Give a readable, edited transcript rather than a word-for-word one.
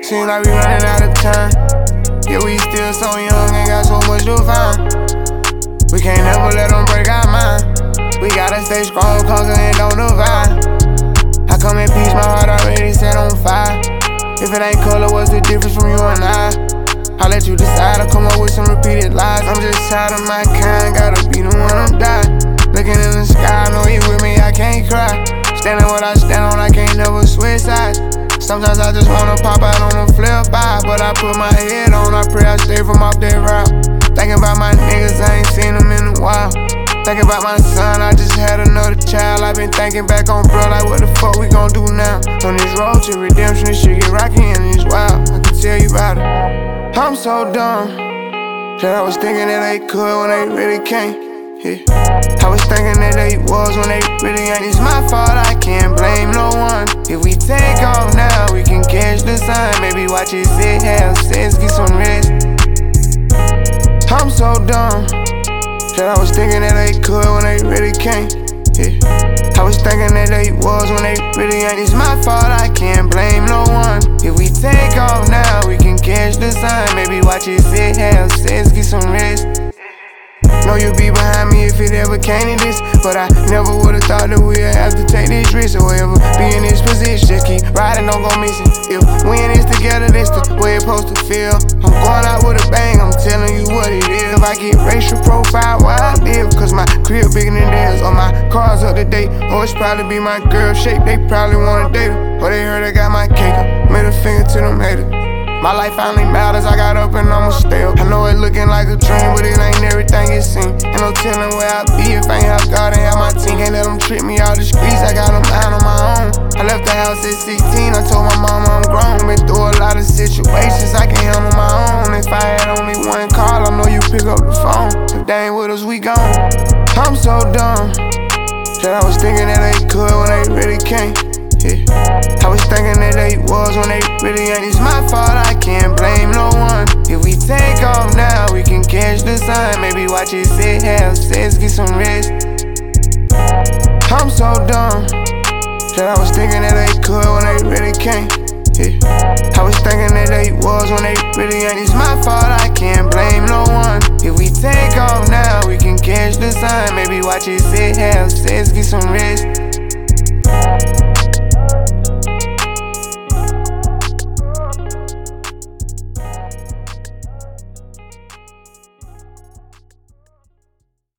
Seems like we running out of time. Yeah, we still so young and got so much to find. We can't never let them break our mind. We gotta stay strong, conquer and don't divide. I come in peace, my heart already set on fire. If it ain't color, what's the difference from you and I? I'll let you decide, I'll come up with some repeated lies. I'm just tired of my kind, gotta be the one to die. Looking in the sky, I know you with me, I can't cry. Standing what I stand on, I can't never switch sides. Sometimes I just wanna pop out on the flip side, but I put my head on, I pray I stay from off that route. Thinking about my niggas, I ain't seen them in a while. Thinking about my son, I just had another child. I've been thinking back on bro, like what the fuck we gon' do now? On this road to redemption, this shit get rocky and it's wild. I can tell you about it. I'm so dumb that I was thinking that they could when they really can't. Yeah. I was thinking that they was when they really ain't. It's my fault, I can't blame no one. If we take off now, we can catch the sun. Maybe watch it sit, have sex, get some rest. I'm so dumb that I was thinking that they could when they really can't. Yeah. I was thinking that they was when they really ain't. It's my fault, I can't blame no one. If we take off now, we can catch the sun. Maybe watch it sit, have sex, get some rest. Know you'll be behind me if it ever came to this, but I never would've thought that we'd have to take this risk or ever be in this position. Just keep riding, don't go missing. If we in this together, this the way it's supposed to feel. I'm going out with a bang, I'm telling you what it is. If I get racial profile where I live, cause my crib bigger than theirs, or my car's up to date, or it's probably be my girl shape, they probably wanna date her, or they heard I got my cake up, made a finger to them haters. My life finally matters, I got up and I'ma stay up. I know it looking like a dream, but it ain't everything it seems. Ain't no telling where I be if I ain't have God and have my team. Can't let them trick me out the streets, I got them out on my own. I left the house at 16, I told my mama I'm grown. Been through a lot of situations I can handle my own. If I had only one call, I know you pick up the phone. If they ain't with us, we gone. I'm so dumb that I was thinking that they could when they really can't. Yeah. I was thinking that they was when they really ain't. It's my fault, I can't blame no one. If we take off now, we can catch the sun. Maybe watch it sit, have sex, get some rest. I'm so dumb that I was thinking that they could when they really can't. Yeah. I was thinking that they was when they really ain't. It's my fault, I can't blame no one. If we take off now, we can catch the sun. Maybe watch it sit, have sex, get some rest.